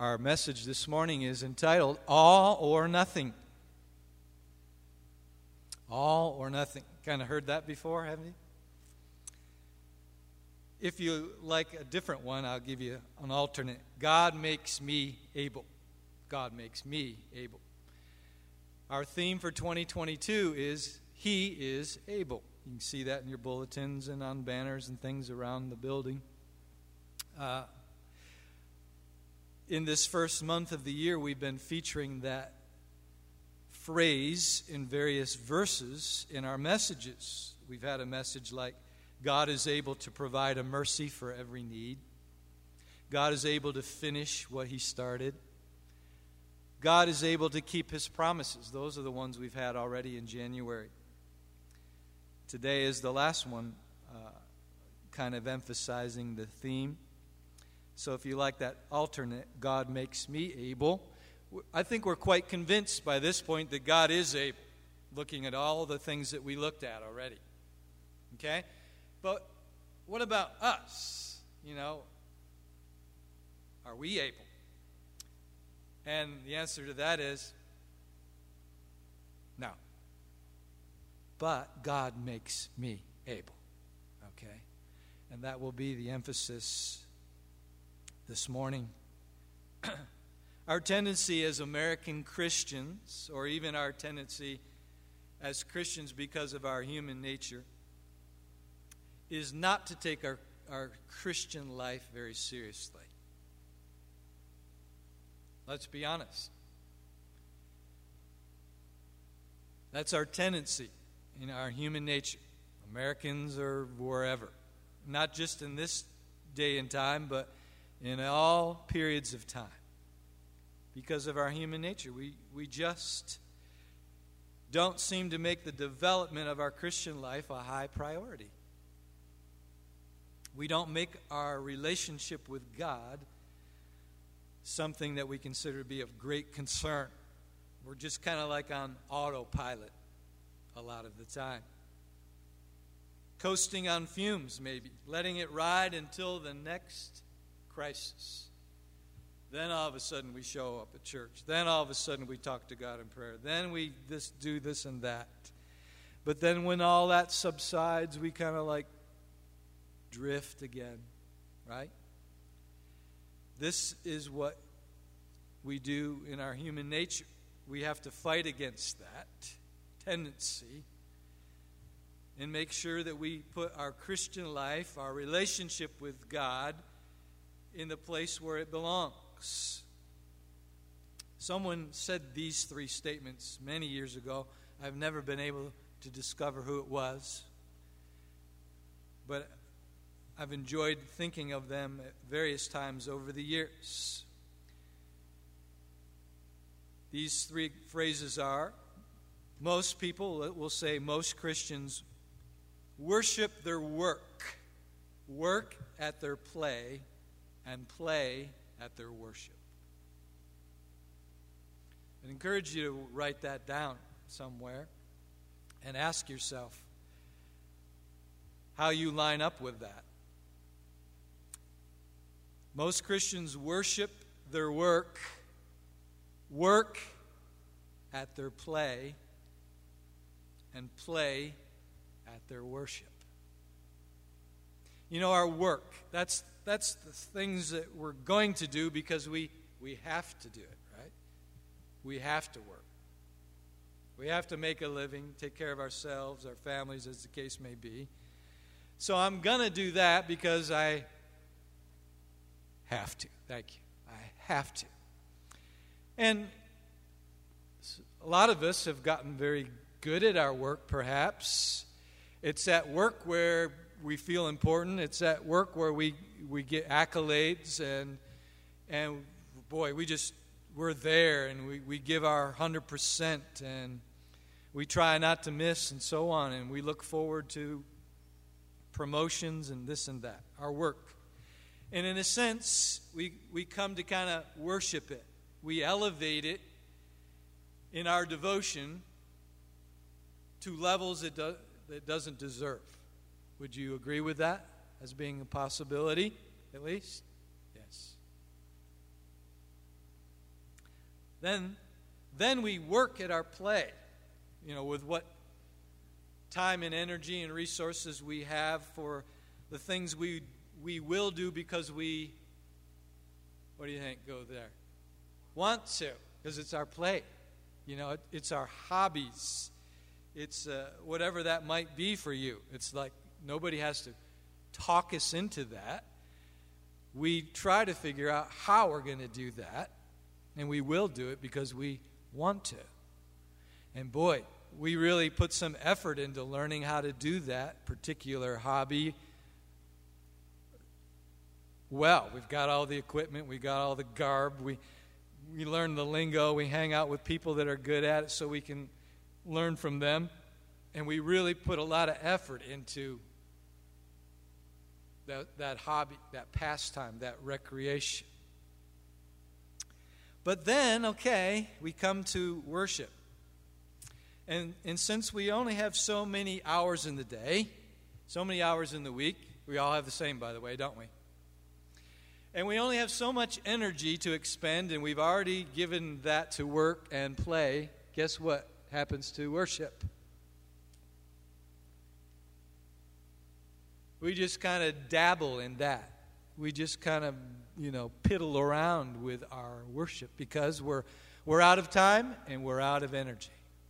Our message this morning is entitled All or Nothing. All or nothing. Kind of heard that before, haven't you? If you like a different one, I'll give you an alternate. God makes me able. God makes me able. Our theme for 2022 is He is able. You can see that in your bulletins and on banners and things around the building. In this first month of the year, we've been featuring that phrase in various verses in our messages. We've had a message like, God is able to provide a mercy for every need. God is able to finish what He started. God is able to keep His promises. Those are the ones we've had already in January. Today is the last one, kind of emphasizing the theme. So if you like that alternate, God makes me able, I think we're quite convinced by this point that God is able, looking at all the things that we looked at already. Okay? But what about us? Are we able? And the answer to that is no. But God makes me able. Okay? And that will be the emphasis this morning. Our tendency as American Christians, or even our tendency as Christians because of our human nature, is not to take our Christian life very seriously. Let's be honest. That's our tendency in our human nature, Americans or wherever. Not just in this day and time, but in all periods of time. Because of our human nature, we just don't seem to make the development of our Christian life a high priority. We don't make our relationship with God something that we consider to be of great concern. We're just kind of like on autopilot a lot of the time. Coasting on fumes, maybe. Letting it ride until the next crisis. Then all of a sudden we show up at church. Then all of a sudden we talk to God in prayer. Then we do this and that. But then when all that subsides, we kind of like drift again, right? This is what we do in our human nature. We have to fight against that tendency and make sure that we put our Christian life, our relationship with God, in the place where it belongs. Someone said these three statements many years ago. I've never been able to discover who it was, but I've enjoyed thinking of them at various times over the years. These three phrases are, most people will say most Christians worship their work at their play, and play at their worship. I encourage you to write that down somewhere and ask yourself how you line up with that. Most Christians worship their work at their play, and play at their worship. Our work, that's the things that we're going to do because we have to do it, right? We have to work. We have to make a living, take care of ourselves, our families, as the case may be. So I'm going to do that because I have to. Thank you. I have to. And a lot of us have gotten very good at our work, perhaps. It's at work where we feel important. It's at work where we get accolades, and boy, we're there, and we give our 100%, and we try not to miss, and so on, and we look forward to promotions and this and that, our work. And in a sense, we come to kind of worship it. We elevate it in our devotion to levels it doesn't deserve. Would you agree with that as being a possibility, at least? Yes. Then we work at our play, with what time and energy and resources we have for the things we will do because we, what do you think, go there? Want to, because it's our play. It's our hobbies. It's whatever that might be for you. It's like nobody has to talk us into that. We try to figure out how we're going to do that, and we will do it because we want to. And boy, we really put some effort into learning how to do that particular hobby. Well, we've got all the equipment, we got all the garb, we learn the lingo, we hang out with people that are good at it so we can learn from them. And we really put a lot of effort into that hobby, that pastime, that recreation. But then, we come to worship. And since we only have so many hours in the day, so many hours in the week, we all have the same, by the way, don't we? And we only have so much energy to expend, and we've already given that to work and play. Guess what happens to worship? We just kind of dabble in that. We just kind of, piddle around with our worship because we're out of time and we're out of energy.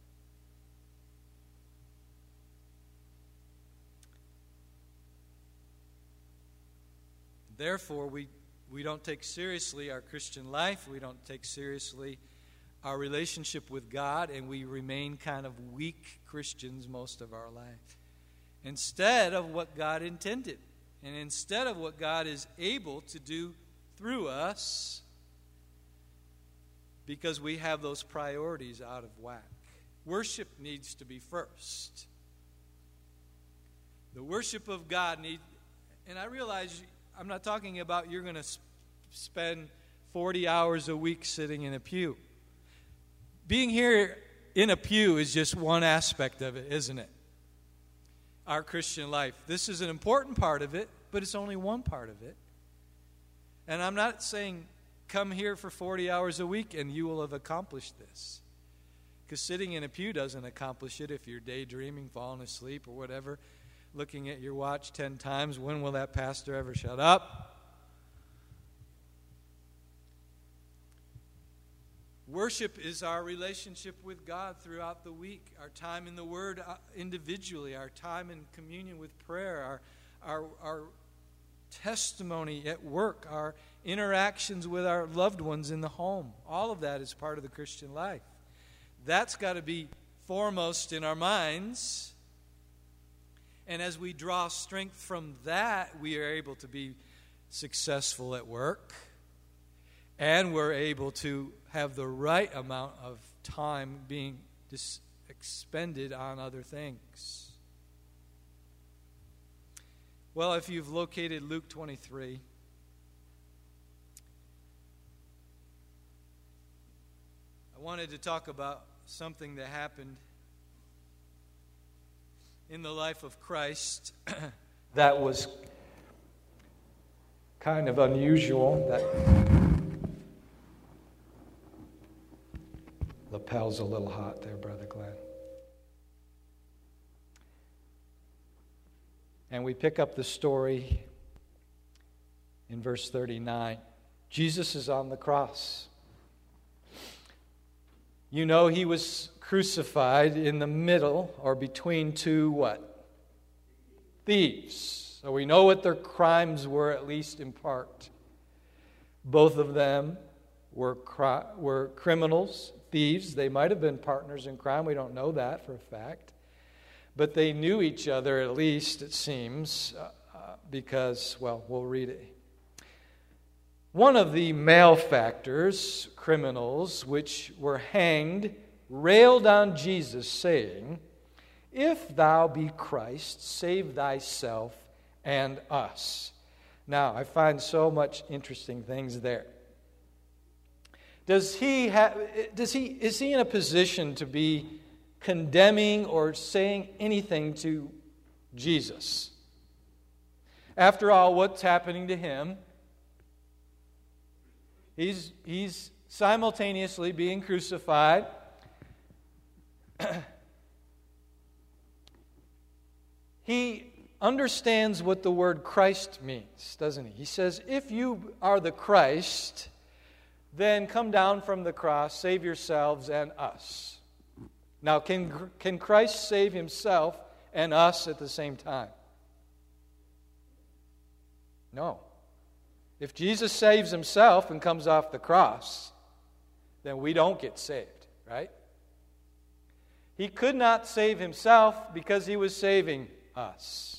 Therefore, we don't take seriously our Christian life. We don't take seriously our relationship with God, and we remain kind of weak Christians most of our life. Instead of what God intended, and instead of what God is able to do through us, because we have those priorities out of whack. Worship needs to be first. The worship of God and I realize I'm not talking about you're going to spend 40 hours a week sitting in a pew. Being here in a pew is just one aspect of it, isn't it? Our Christian life. This is an important part of it, but it's only one part of it. And I'm not saying come here for 40 hours a week and you will have accomplished this. Because sitting in a pew doesn't accomplish it if you're daydreaming, falling asleep, or whatever, looking at your watch 10 times. When will that pastor ever shut up? Worship is our relationship with God throughout the week, our time in the Word individually, our time in communion with prayer, our testimony at work, our interactions with our loved ones in the home. All of that is part of the Christian life. That's got to be foremost in our minds. And as we draw strength from that, we are able to be successful at work. And we're able to have the right amount of time being expended on other things. Well, if you've located Luke 23, I wanted to talk about something that happened in the life of Christ that was kind of unusual. That lapel's a little hot there, Brother Glenn. And we pick up the story in verse 39. Jesus is on the cross. You know, he was crucified in the middle or between two what? Thieves. So we know what their crimes were, at least in part. Both of them were criminals, thieves. They might have been partners in crime. We don't know that for a fact. But they knew each other, at least, it seems, because, well, we'll read it. One of the malefactors, criminals, which were hanged, railed on Jesus, saying, "If thou be Christ, save thyself and us." Now, I find so much interesting things there. Is he in a position to be condemning or saying anything to Jesus? After all, what's happening to him? He's simultaneously being crucified, he understands what the word Christ means, doesn't he? He says, if you are the Christ, then come down from the cross, save yourselves and us. Now, can Christ save himself and us at the same time? No. If Jesus saves himself and comes off the cross, then we don't get saved, right? He could not save himself because he was saving us.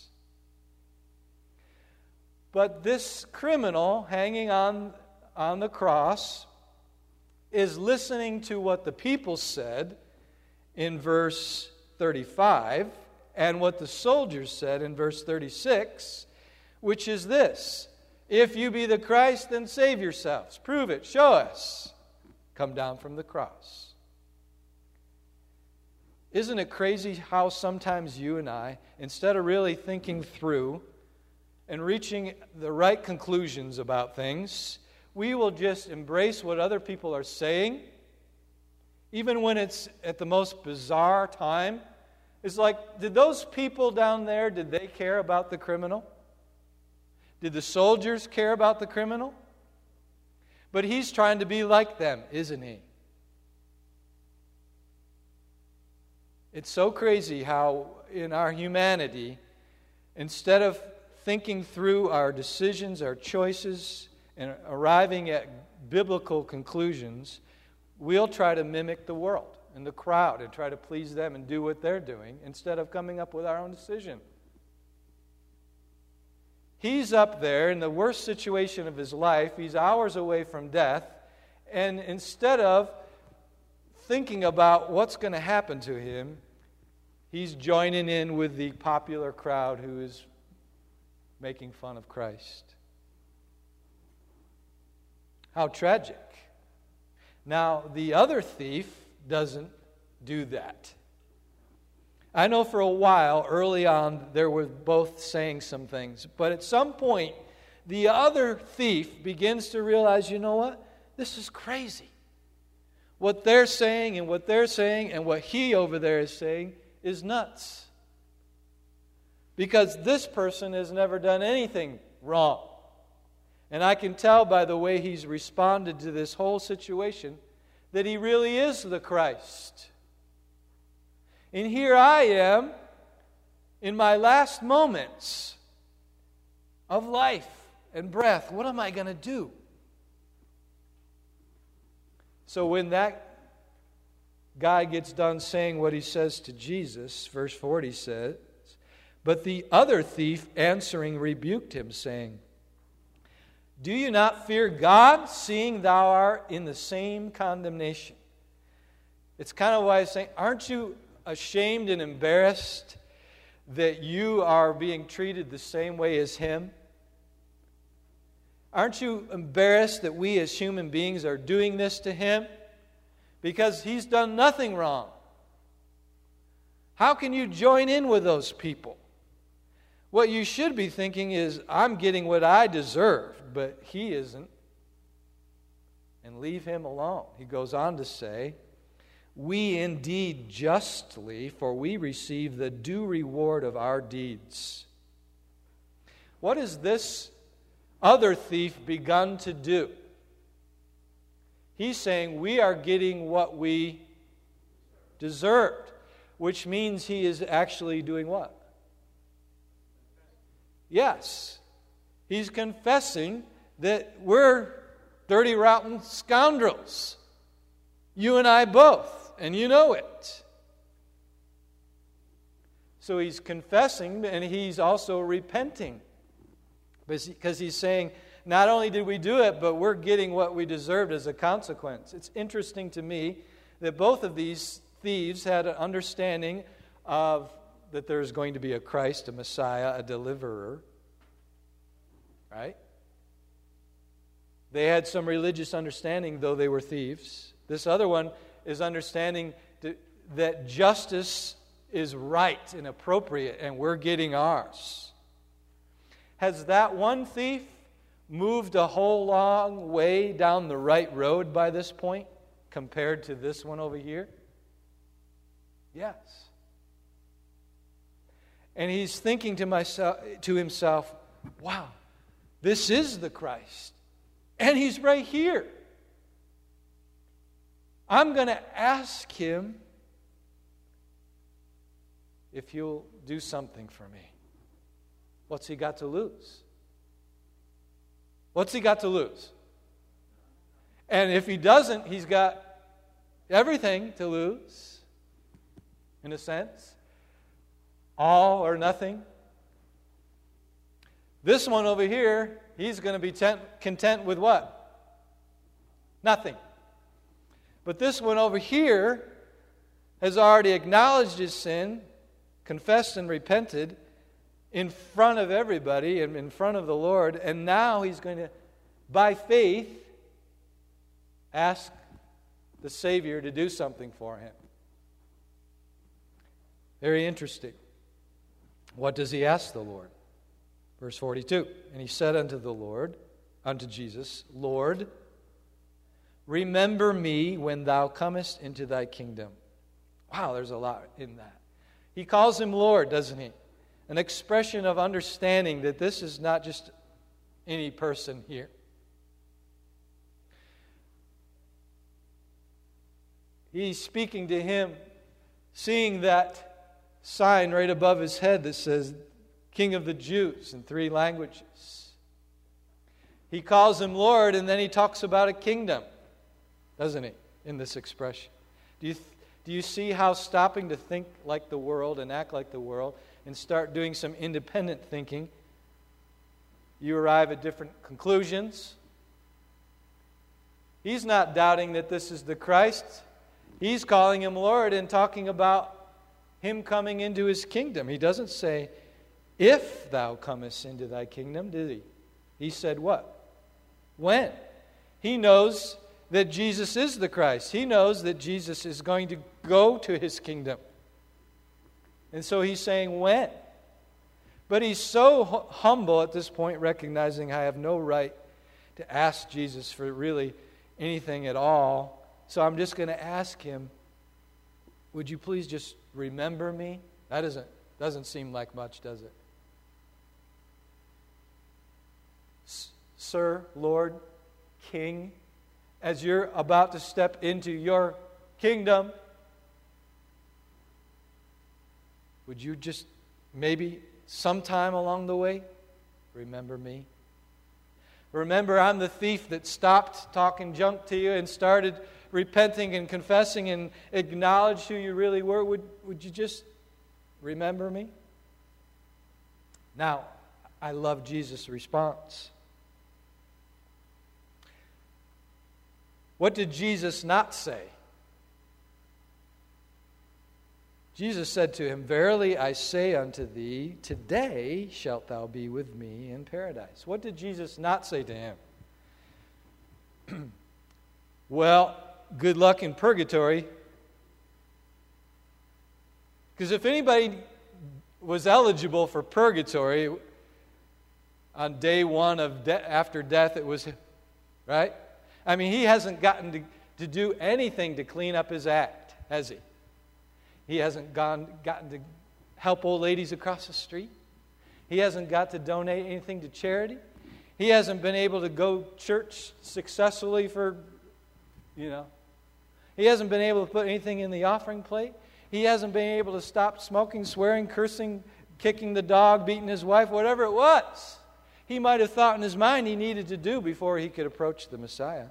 But this criminal hanging on the cross is listening to what the people said in verse 35 and what the soldiers said in verse 36, which is this: if you be the Christ, then save yourselves. Prove it. Show us. Come down from the cross. Isn't it crazy how sometimes you and I, instead of really thinking through and reaching the right conclusions about things, we will just embrace what other people are saying, even when it's at the most bizarre time? It's like, did those people down there, did they care about the criminal? Did the soldiers care about the criminal? But he's trying to be like them, isn't he? It's so crazy how in our humanity, instead of thinking through our decisions, our choices, and arriving at biblical conclusions, we'll try to mimic the world and the crowd and try to please them and do what they're doing instead of coming up with our own decision. He's up there in the worst situation of his life. He's hours away from death. And instead of thinking about what's going to happen to him, he's joining in with the popular crowd who is making fun of Christ. How tragic. Now, the other thief doesn't do that. I know for a while, early on, they were both saying some things. But at some point, the other thief begins to realize, you know what? This is crazy. What they're saying and what he over there is saying is nuts. Because this person has never done anything wrong. And I can tell by the way he's responded to this whole situation that he really is the Christ. And here I am in my last moments of life and breath. What am I going to do? So when that guy gets done saying what he says to Jesus, verse 40 says, but the other thief answering rebuked him, saying, do you not fear God, seeing thou art in the same condemnation? It's kind of why I'm saying, aren't you ashamed and embarrassed that you are being treated the same way as him? Aren't you embarrassed that we as human beings are doing this to him? Because he's done nothing wrong. How can you join in with those people? What you should be thinking is, I'm getting what I deserve, but he isn't. And leave him alone. He goes on to say, we indeed justly, for we receive the due reward of our deeds. What has this other thief begun to do? He's saying we are getting what we deserved, which means he is actually doing what? Yes, he's confessing that we're dirty, rotten scoundrels. You and I both, and you know it. So he's confessing, and he's also repenting. Because he's saying, not only did we do it, but we're getting what we deserved as a consequence. It's interesting to me that both of these thieves had an understanding of that there's going to be a Christ, a Messiah, a deliverer. Right? They had some religious understanding, though they were thieves. This other one is understanding that justice is right and appropriate, and we're getting ours. Has that one thief moved a whole long way down the right road by this point compared to this one over here? Yes. And he's thinking to himself, wow, this is the Christ. And he's right here. I'm going to ask him if he'll do something for me. What's he got to lose? What's he got to lose? And if he doesn't, he's got everything to lose, in a sense. All or nothing. This one over here, he's going to be content with what? Nothing. But this one over here has already acknowledged his sin, confessed and repented in front of everybody and in front of the Lord, and now he's going to, by faith, ask the Savior to do something for him. Very interesting. What does he ask the Lord? Verse 42, and he said unto Jesus, Lord, remember me when thou comest into thy kingdom. Wow, there's a lot in that. He calls him Lord, doesn't he? An expression of understanding that this is not just any person here. He's speaking to him, seeing that sign right above his head that says, King of the Jews in 3 languages. He calls him Lord, and then he talks about a kingdom, doesn't he, in this expression? Do you see how stopping to think like the world and act like the world and start doing some independent thinking, you arrive at different conclusions? He's not doubting that this is the Christ. He's calling him Lord and talking about him coming into his kingdom. He doesn't say, if thou comest into thy kingdom, did he? He said what? When? He knows that Jesus is the Christ. He knows that Jesus is going to go to his kingdom. And so he's saying when. But he's so humble at this point, recognizing I have no right to ask Jesus for really anything at all. So I'm just going to ask him, would you please just remember me? That doesn't seem like much, does it? Sir, Lord, King, as you're about to step into your kingdom, would you just maybe sometime along the way remember me? Remember, I'm the thief that stopped talking junk to you and started repenting and confessing and acknowledged who you really were. Would you just remember me? Now, I love Jesus' response. What did Jesus not say? Jesus said to him, Verily I say unto thee, today shalt thou be with me in paradise. What did Jesus not say to him? Well, good luck in purgatory. Because if anybody was eligible for purgatory on day one of after death, it was him, right? I mean, he hasn't gotten to do anything to clean up his act, has he? He hasn't gotten to help old ladies across the street. He hasn't got to donate anything to charity. He hasn't been able to go church successfully for, He hasn't been able to put anything in the offering plate. He hasn't been able to stop smoking, swearing, cursing, kicking the dog, beating his wife, whatever it was. He might have thought in his mind he needed to do before he could approach the Messiah.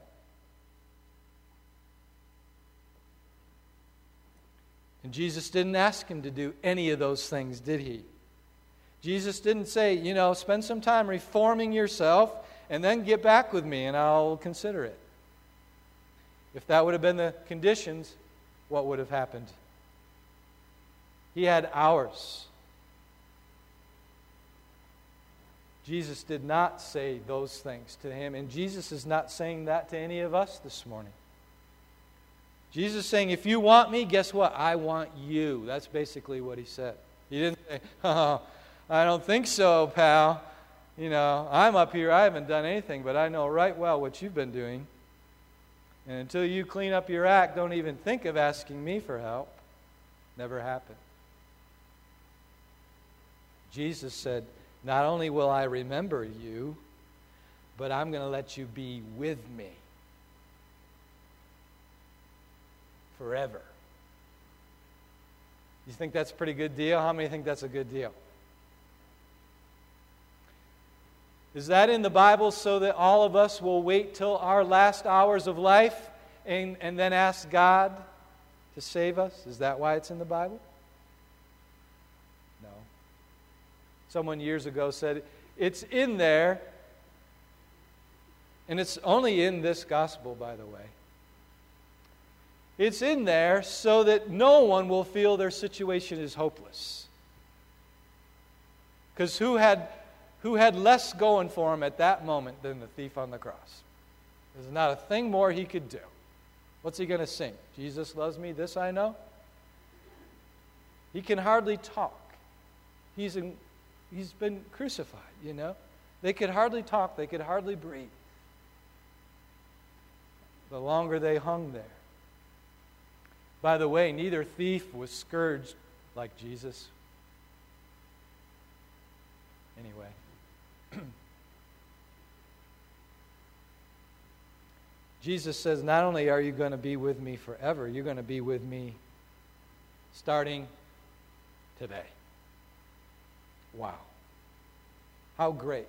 And Jesus didn't ask him to do any of those things, did he? Jesus didn't say, spend some time reforming yourself and then get back with me and I'll consider it. If that would have been the conditions, what would have happened? He had hours. Jesus did not say those things to him, and Jesus is not saying that to any of us this morning. Jesus is saying, if you want me, guess what? I want you. That's basically what he said. He didn't say, oh, I don't think so, pal. I'm up here, I haven't done anything, but I know right well what you've been doing. And until you clean up your act, don't even think of asking me for help. Never happened. Jesus said, not only will I remember you, but I'm going to let you be with me forever. You think that's a pretty good deal? How many think that's a good deal? Is that in the Bible so that all of us will wait till our last hours of life and then ask God to save us? Is that why it's in the Bible? No. Someone years ago said, it's in there, and it's only in this gospel, by the way. It's in there so that no one will feel their situation is hopeless. Because who had less going for him at that moment than the thief on the cross? There's not a thing more he could do. What's he going to sing? Jesus loves me, this I know? He can hardly talk. He's been crucified, They could hardly talk. They could hardly breathe. The longer they hung there. By the way, neither thief was scourged like Jesus. Anyway. Jesus says, not only are you going to be with me forever, you're going to be with me starting today. Wow. How great.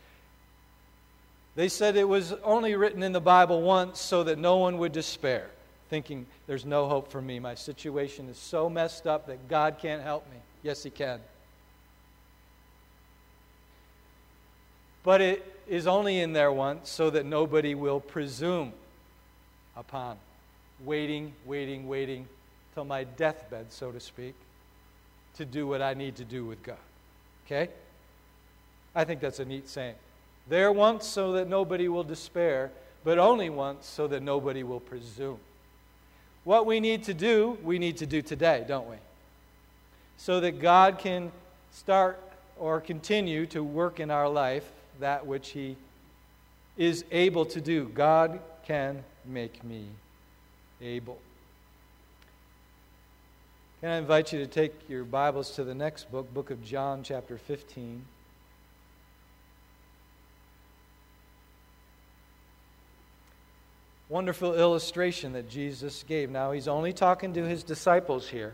They said it was only written in the Bible once so that no one would despair, thinking there's no hope for me. My situation is so messed up that God can't help me. Yes, He can. But it is only in there once so that nobody will presume upon waiting till my deathbed, so to speak, to do what I need to do with God. Okay? I think that's a neat saying. There once so that nobody will despair, but only once so that nobody will presume. What we need to do today, don't we? So that God can start or continue to work in our life that which He is able to do. God can make me able. Can I invite you to take your Bibles to the next book of John, chapter 15. Wonderful illustration that Jesus gave. Now, He's only talking to His disciples here.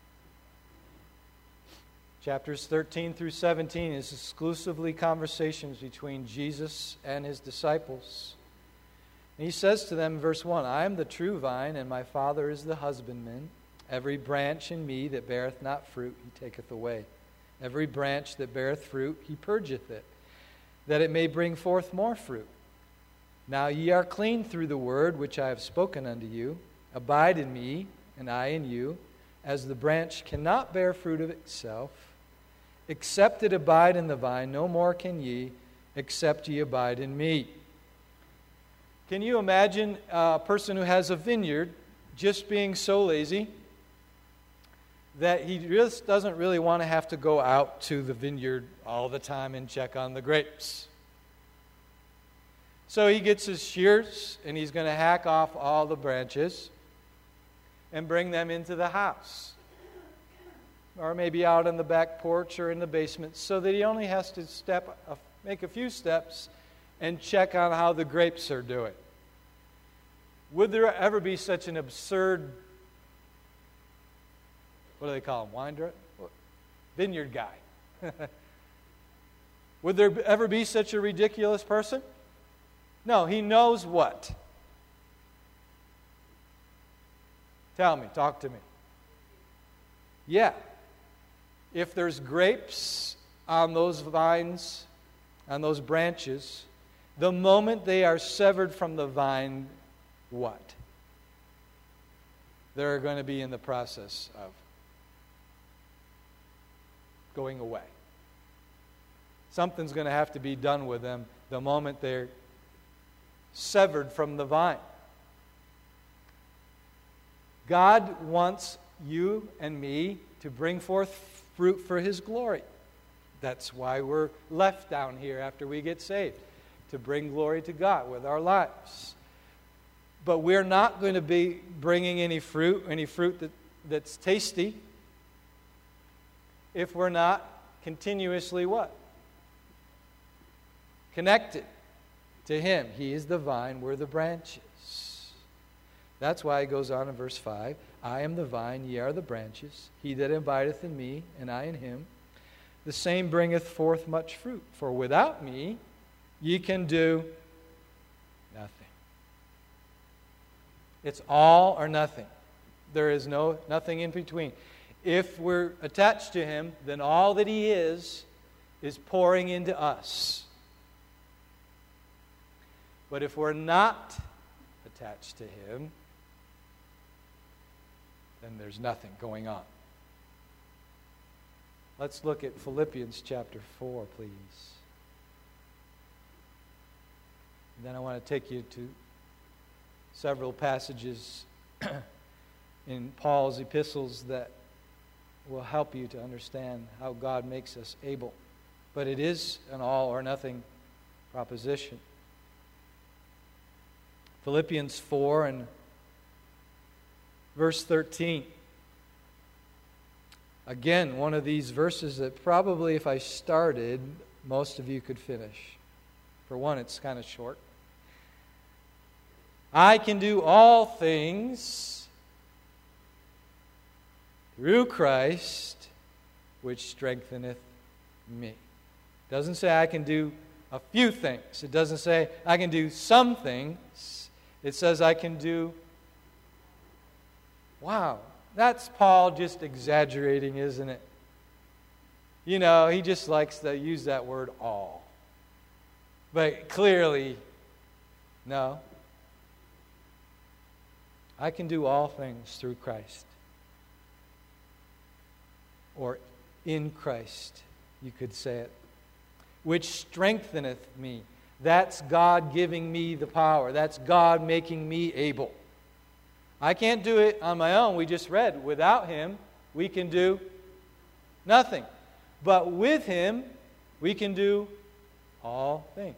Chapters 13 through 17 is exclusively conversations between Jesus and His disciples. And He says to them in verse 1, I am the true vine, and my Father is the husbandman. Every branch in me that beareth not fruit, He taketh away. Every branch that beareth fruit, He purgeth it, that it may bring forth more fruit. Now ye are clean through the word which I have spoken unto you. Abide in me, and I in you, as the branch cannot bear fruit of itself, except it abide in the vine, no more can ye, except ye abide in me. Can you imagine a person who has a vineyard just being so lazy that he just doesn't really want to have to go out to the vineyard all the time and check on the grapes? So he gets his shears and he's going to hack off all the branches and bring them into the house. Or maybe out on the back porch or in the basement, so that he only has to make a few steps and check on how the grapes are doing. Would there ever be such an absurd, what do they call him, vineyard guy? Would there ever be such a ridiculous person? No, he knows what. Tell me, talk to me. Yeah. If there's grapes on those vines, on those branches, the moment they are severed from the vine, what? They're going to be in the process of going away. Something's going to have to be done with them the moment they're severed from the vine. God wants you and me to bring forth fruit for His glory. That's why we're left down here after we get saved, to bring glory to God with our lives. But we're not going to be bringing any fruit that's tasty, if we're not continuously what? Connected to Him. He is the vine, we're the branches. That's why it goes on in verse 5. I am the vine, ye are the branches. He that abideth in me, and I in him, the same bringeth forth much fruit. For without me, ye can do nothing. It's all or nothing. There is nothing in between. If we're attached to Him, then all that He is pouring into us. But if we're not attached to Him, then there's nothing going on. Let's look at Philippians chapter 4, please. And then I want to take you to several passages in Paul's epistles that will help you to understand how God makes us able. But it is an all or nothing proposition. Philippians 4 and verse 13. Again, one of these verses that probably if I started, most of you could finish. For one, it's kind of short. I can do all things through Christ, which strengtheneth me. It doesn't say I can do a few things. It doesn't say I can do some things. It says I can do... Wow, that's Paul just exaggerating, isn't it? You know, he just likes to use that word all. But clearly, no. I can do all things through Christ. Or in Christ, you could say it. Which strengtheneth me. That's God giving me the power. That's God making me able. I can't do it on my own. We just read, without Him, we can do nothing. But with Him, we can do all things.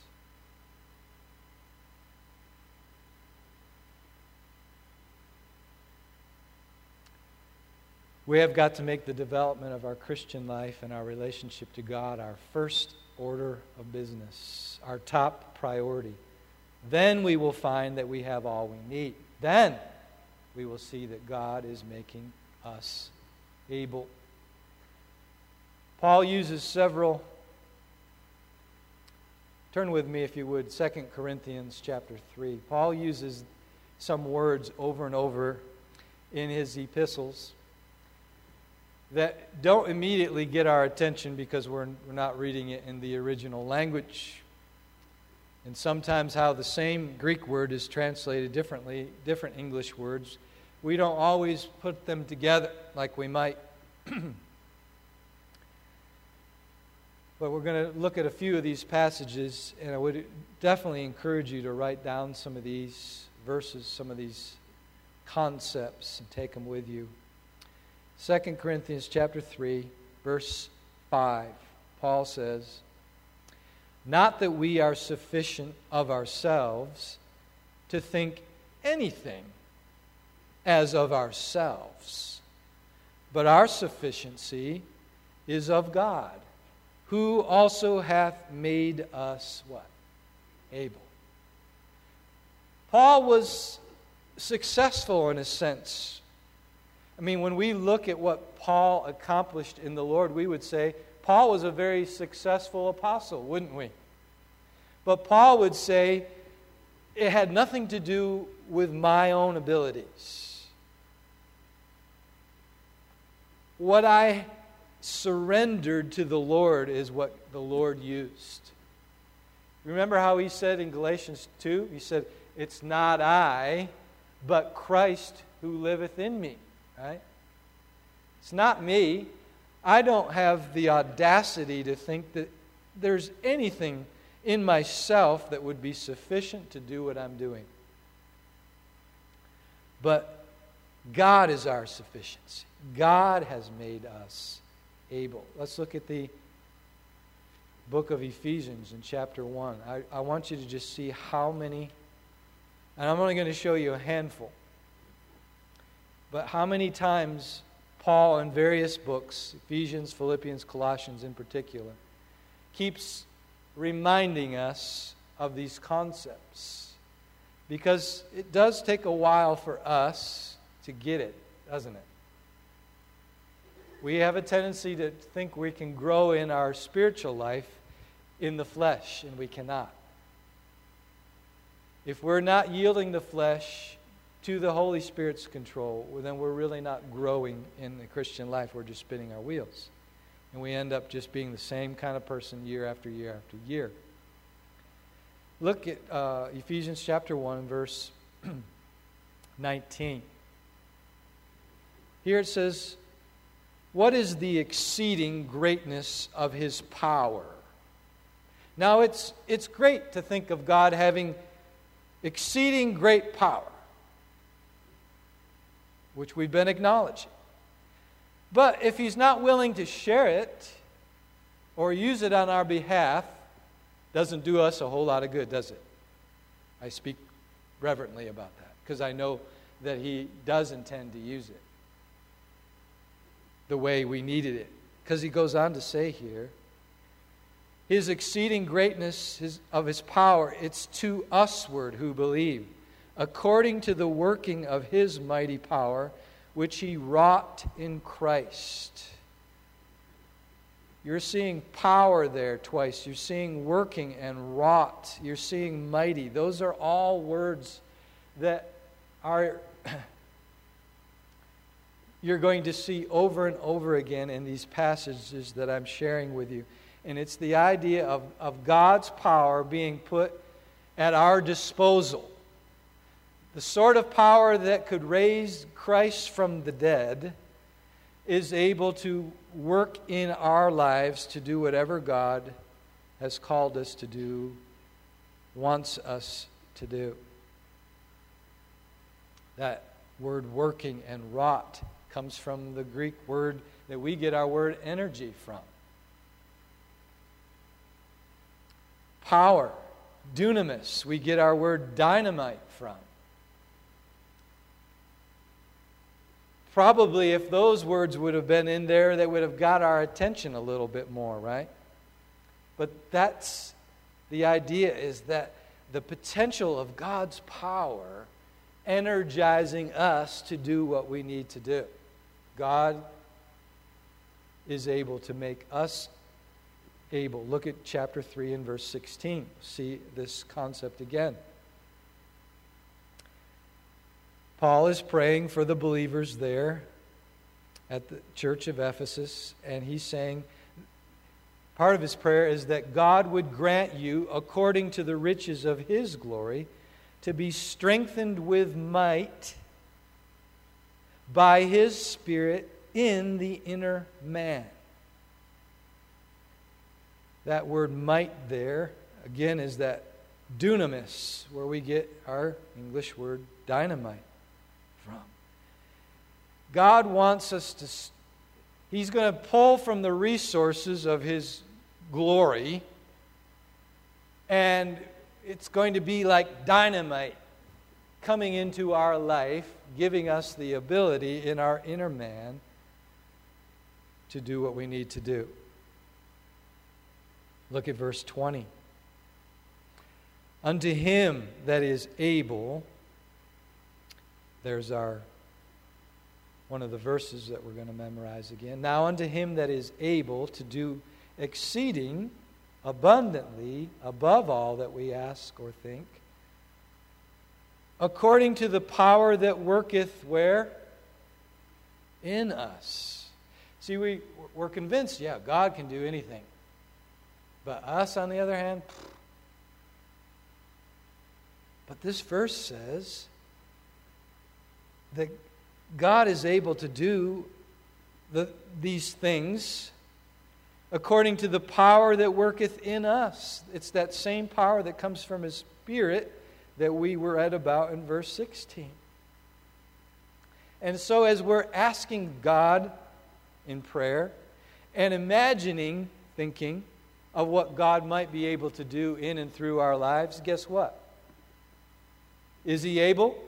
We have got to make the development of our Christian life and our relationship to God our first order of business, our top priority. Then we will find that we have all we need. Then we will see that God is making us able. Paul uses several... Turn with me, if you would, 2 Corinthians chapter 3. Paul uses some words over and over in his epistles that don't immediately get our attention because we're not reading it in the original language. And sometimes how the same Greek word is translated differently, different English words, we don't always put them together like we might. But we're going to look at a few of these passages, and I would definitely encourage you to write down some of these verses, some of these concepts, and take them with you. 2 Corinthians chapter 3, verse 5, Paul says, not that we are sufficient of ourselves to think anything as of ourselves, but our sufficiency is of God, who also hath made us what? Able. Paul was successful in a sense. I mean, when we look at what Paul accomplished in the Lord, we would say Paul was a very successful apostle, wouldn't we? But Paul would say it had nothing to do with my own abilities. What I surrendered to the Lord is what the Lord used. Remember how he said in Galatians 2? He said, it's not I, but Christ who liveth in me. Right? It's not me. I don't have the audacity to think that there's anything in myself that would be sufficient to do what I'm doing. But God is our sufficiency. God has made us able. Let's look at the book of Ephesians in chapter 1. I want you to just see how many, and I'm only going to show you a handful, but how many times Paul in various books, Ephesians, Philippians, Colossians in particular, keeps reminding us of these concepts. Because it does take a while for us to get it, doesn't it? We have a tendency to think we can grow in our spiritual life in the flesh, and we cannot. If we're not yielding the flesh to the Holy Spirit's control, well, then we're really not growing in the Christian life. We're just spinning our wheels. And we end up just being the same kind of person year after year after year. Look at Ephesians chapter 1, verse 19. Here it says, "What is the exceeding greatness of His power?" Now, it's great to think of God having exceeding great power, which we've been acknowledging. But if He's not willing to share it or use it on our behalf, doesn't do us a whole lot of good, does it? I speak reverently about that because I know that He does intend to use it the way we needed it. Because He goes on to say here, His exceeding greatness of His power, it's to usward who believe, according to the working of His mighty power, which He wrought in Christ. You're seeing power there twice. You're seeing working and wrought. You're seeing mighty. Those are all words that are you're going to see over and over again in these passages that I'm sharing with you. And it's the idea of God's power being put at our disposal. The sort of power that could raise Christ from the dead is able to work in our lives to do whatever God has called us to do, wants us to do. That word working and wrought comes from the Greek word that we get our word energy from. Power, dunamis, we get our word dynamite from. Probably if those words would have been in there, they would have got our attention a little bit more, right? But that's the idea, is that the potential of God's power energizing us to do what we need to do. God is able to make us able. Look at chapter 3 and verse 16. See this concept again. Paul is praying for the believers there at the church of Ephesus, and he's saying, part of his prayer is that God would grant you, according to the riches of His glory, to be strengthened with might by His Spirit in the inner man. That word might there, again, is that dunamis, where we get our English word dynamite from. God wants us to, He's going to pull from the resources of His glory, and it's going to be like dynamite coming into our life, giving us the ability in our inner man to do what we need to do. Look at verse 20. Unto Him that is able, there's one of the verses that we're going to memorize again. Now unto Him that is able to do exceeding abundantly above all that we ask or think, according to the power that worketh where? In us. See, we're convinced, yeah, God can do anything. But us, on the other hand, but this verse says that God is able to do these things according to the power that worketh in us. It's that same power that comes from His Spirit that we were at about in verse 16. And so as we're asking God in prayer and imagining, thinking of what God might be able to do in and through our lives, guess what? Is He able?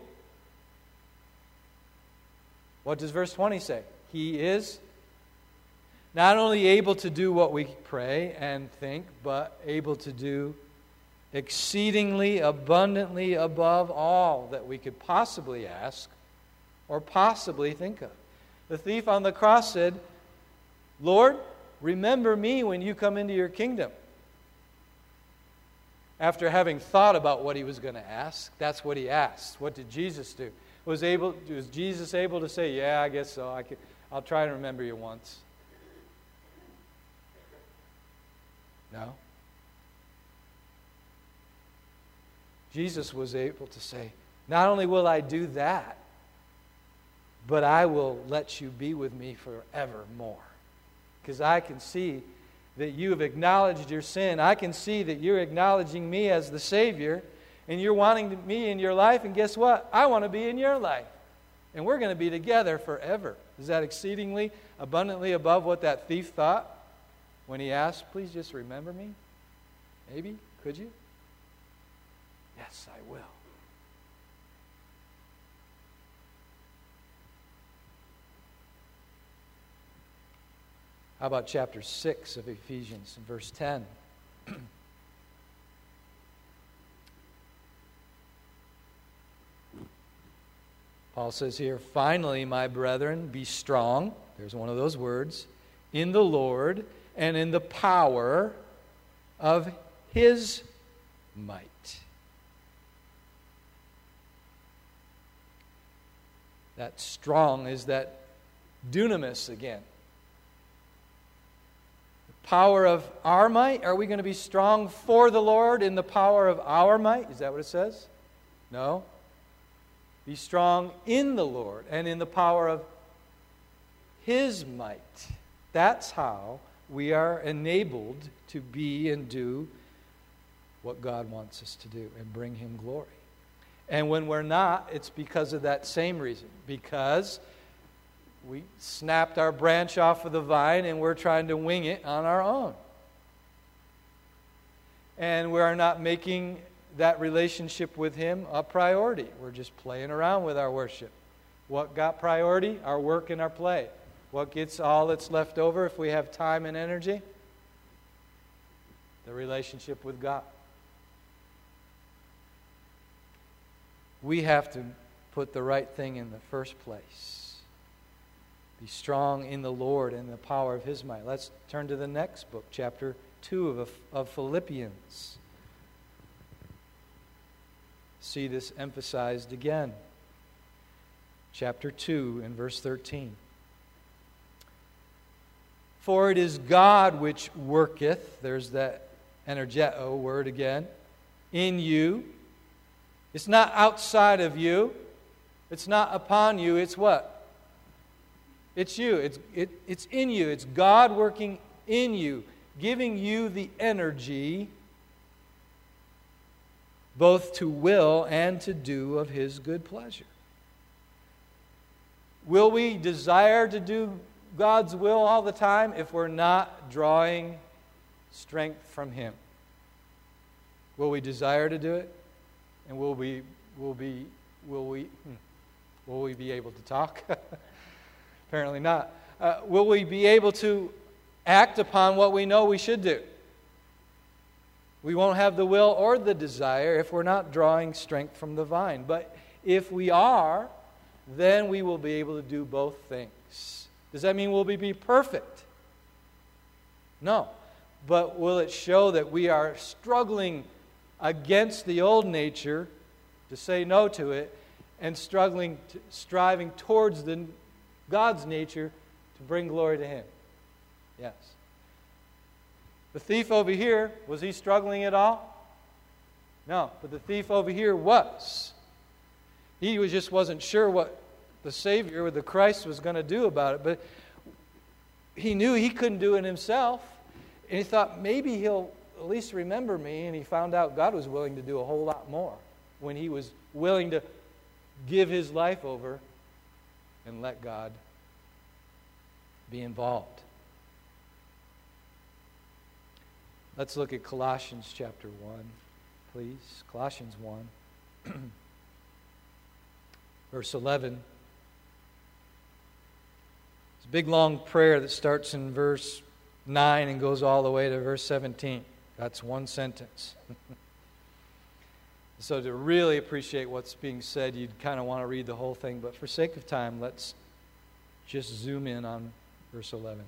What does verse 20 say? He is not only able to do what we pray and think, but able to do exceedingly abundantly above all that we could possibly ask or possibly think of. The thief on the cross said, Lord, remember me when you come into your kingdom. After having thought about what he was going to ask, that's what he asked. What did Jesus do? Was Jesus able to say, yeah, I guess so. I'll try to remember you once? No. Jesus was able to say, not only will I do that, but I will let you be with me forevermore. Because I can see that you have acknowledged your sin. I can see that you're acknowledging me as the Savior, and you're wanting me in your life, and guess what? I want to be in your life. And we're going to be together forever. Is that exceedingly abundantly above what that thief thought when he asked, please just remember me? Maybe? Could you? Yes, I will. How about chapter 6 of Ephesians, verse 10? Paul says here, finally, my brethren, be strong, there's one of those words, in the Lord and in the power of His might. That strong is that dunamis again. The power of our might. Are we going to be strong for the Lord in the power of our might? Is that what it says? No. Be strong in the Lord and in the power of His might. That's how we are enabled to be and do what God wants us to do and bring Him glory. And when we're not, it's because of that same reason. Because we snapped our branch off of the vine and we're trying to wing it on our own. And we are not making that relationship with Him a priority. We're just playing around with our worship. What got priority? Our work and our play. What gets all that's left over if we have time and energy? The relationship with God. We have to put the right thing in the first place. Be strong in the Lord and the power of His might. Let's turn to the next book, chapter 2 of Philippians. See this emphasized again. Chapter 2 and verse 13. For it is God which worketh, there's that energeto word again, in you. It's not outside of you. It's not upon you. It's what? It's you. It's in you. It's God working in you, giving you the energy both to will and to do of His good pleasure. Will we desire to do God's will all the time if we're not drawing strength from Him? Will we desire to do it? And will we be able to talk? Apparently not. Will we be able to act upon what we know we should do? We won't have the will or the desire if we're not drawing strength from the vine. But if we are, then we will be able to do both things. Does that mean we'll be perfect? No. But will it show that we are struggling against the old nature, to say no to it, and striving towards God's nature to bring glory to Him? Yes. The thief over here, was he struggling at all? No, but the thief over here was. He just wasn't sure what the Savior or the Christ was going to do about it, but he knew he couldn't do it himself, and he thought maybe He'll at least remember me, and he found out God was willing to do a whole lot more when he was willing to give his life over and let God be involved. Let's look at Colossians chapter 1, please. Colossians 1, verse 11. It's a big, long prayer that starts in verse 9 and goes all the way to verse 17. That's one sentence. So to really appreciate what's being said, you'd kind of want to read the whole thing. But for sake of time, let's just zoom in on verse 11.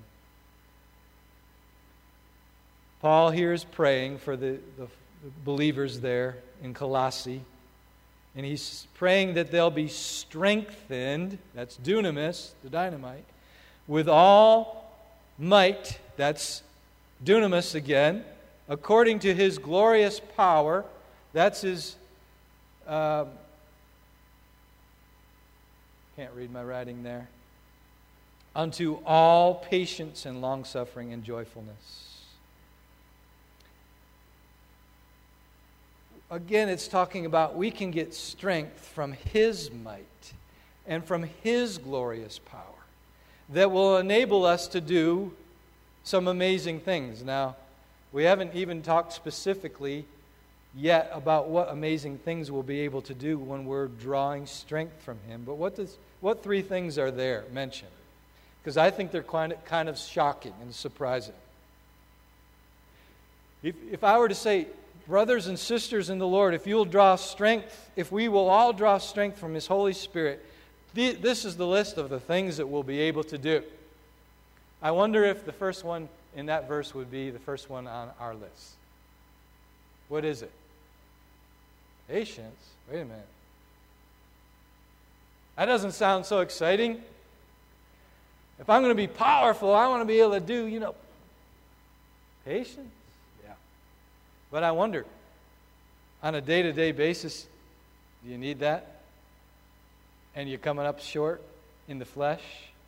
Paul here is praying for the believers there in Colossae. And he's praying that they'll be strengthened, that's dunamis, the dynamite, with all might, that's dunamis again, according to his glorious power, that's his, can't read my writing there, unto all patience and longsuffering and joyfulness. Again, it's talking about we can get strength from his might and from his glorious power that will enable us to do some amazing things. Now, we haven't even talked specifically yet about what amazing things we'll be able to do when we're drawing strength from him. But what three things are there mentioned? Because I think they're kind of shocking and surprising. If I were to say, brothers and sisters in the Lord, if you'll draw strength, if we will all draw strength from his Holy Spirit, this is the list of the things that we'll be able to do. I wonder if the first one in that verse would be the first one on our list. What is it? Patience. Wait a minute. That doesn't sound so exciting. If I'm going to be powerful, I want to be able to do, patience. Yeah. But I wonder, on a day-to-day basis, do you need that? And you're coming up short in the flesh?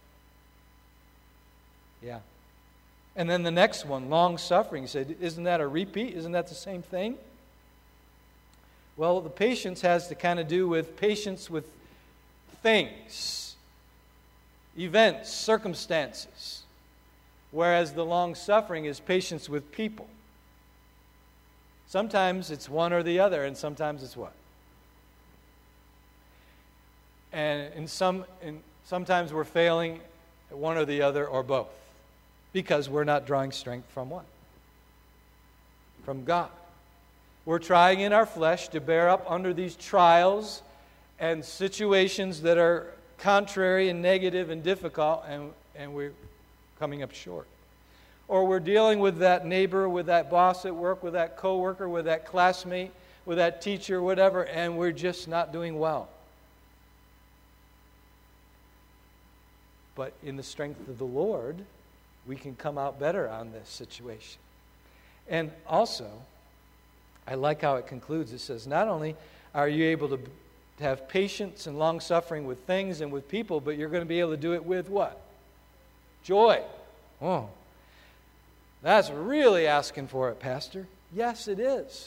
Yeah. And then the next one, long-suffering. You said, isn't that a repeat? Isn't that the same thing? Well, the patience has to kind of do with patience with things, events, circumstances. Whereas the long-suffering is patience with people. Sometimes it's one or the other, and sometimes it's what? And sometimes we're failing at one or the other or both. Because we're not drawing strength from what? From God. We're trying in our flesh to bear up under these trials and situations that are contrary and negative and difficult, and we're coming up short. Or we're dealing with that neighbor, with that boss at work, with that coworker, with that classmate, with that teacher, whatever, and we're just not doing well. But in the strength of the Lord, we can come out better on this situation. And also, I like how it concludes. It says, not only are you able to have patience and long-suffering with things and with people, but you're going to be able to do it with what? Joy. Oh, that's really asking for it, Pastor. Yes, it is.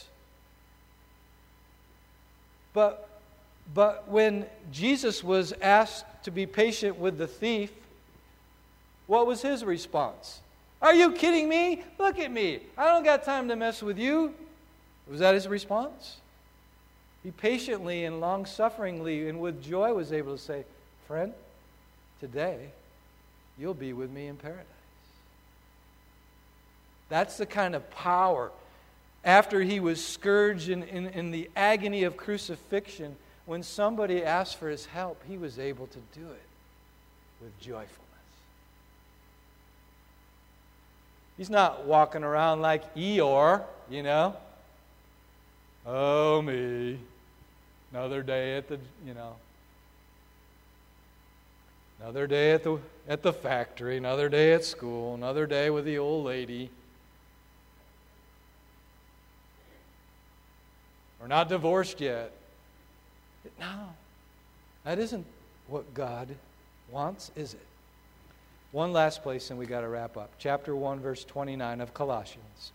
But when Jesus was asked to be patient with the thief, what was his response? Are you kidding me? Look at me. I don't got time to mess with you. Was that his response? He patiently and long-sufferingly and with joy was able to say, friend, today you'll be with me in paradise. That's the kind of power. After he was scourged in the agony of crucifixion, when somebody asked for his help, he was able to do it with joyfulness. He's not walking around like Eeyore, Oh, me. Another day at the, another day at the factory, another day at school, another day with the old lady. We're not divorced yet. No, that isn't what God wants, is it? One last place and we got to wrap up. Chapter 1, verse 29 of Colossians.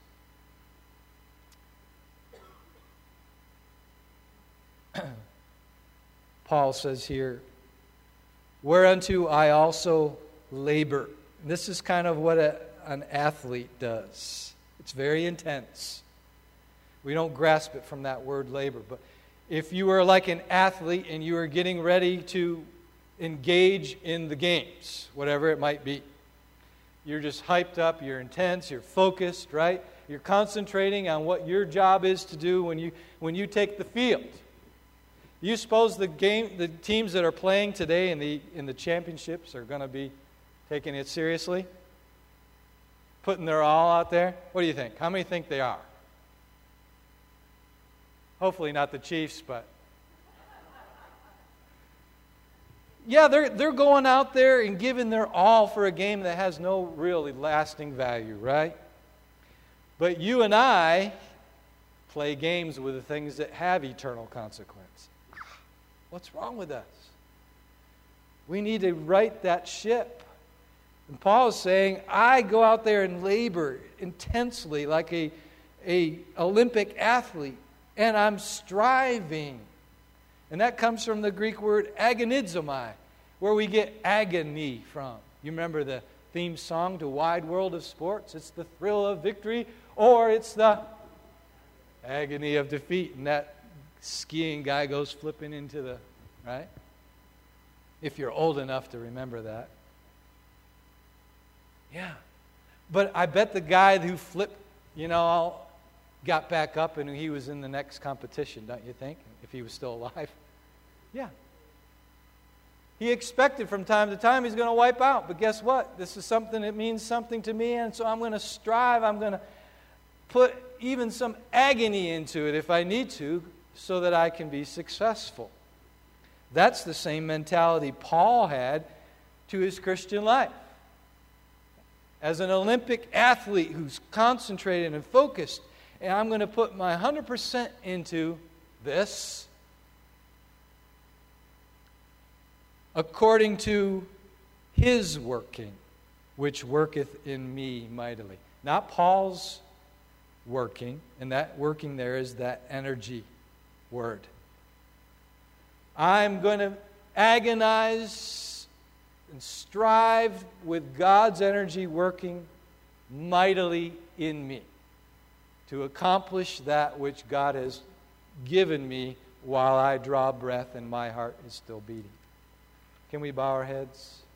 Paul says here, whereunto I also labor. This is kind of what an athlete does. It's very intense. We don't grasp it from that word labor. But if you are like an athlete and you are getting ready to engage in the games, whatever it might be, you're just hyped up, you're intense, you're focused, right? You're concentrating on what your job is to do when you take the field. You suppose the teams that are playing today in the championships are going to be taking it seriously? Putting their all out there? What do you think? How many think they are? Hopefully not the Chiefs, but yeah, they're going out there and giving their all for a game that has no really lasting value, right? But you and I play games with the things that have eternal consequence. What's wrong with us? We need to right that ship. And Paul is saying, I go out there and labor intensely like a Olympic athlete, and I'm striving. And that comes from the Greek word agonizomai, where we get agony from. You remember the theme song to Wide World of Sports? It's the thrill of victory, or it's the agony of defeat. And that skiing guy goes flipping into the, right? If you're old enough to remember that. Yeah. But I bet the guy who flipped, got back up and he was in the next competition, don't you think? If he was still alive. Yeah. He expected from time to time he's going to wipe out. But guess what? This is something that means something to me, and so I'm going to strive. I'm going to put even some agony into it if I need to so that I can be successful. That's the same mentality Paul had to his Christian life. As an Olympic athlete who's concentrated and focused, and I'm going to put my 100% into this according to his working, which worketh in me mightily. Not Paul's working, and that working there is that energy word. I'm going to agonize and strive with God's energy working mightily in me to accomplish that which God has given me while I draw breath and my heart is still beating. Can we bow our heads?